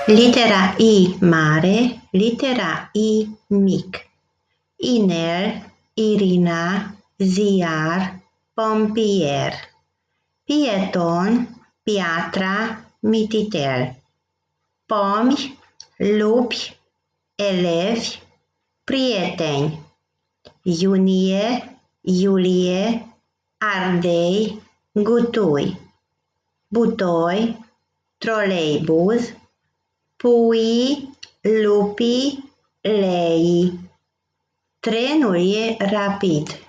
Litera I mare, litera I mic. Inel, Irina, ziar, pompier. Pieton, piatra, mititel. Pomi, lupi, elevi, prieteni. Iunie, iulie, ardei, gutui. Butoi, troleibuz, pui, lupi, lei. Trenul e rapid.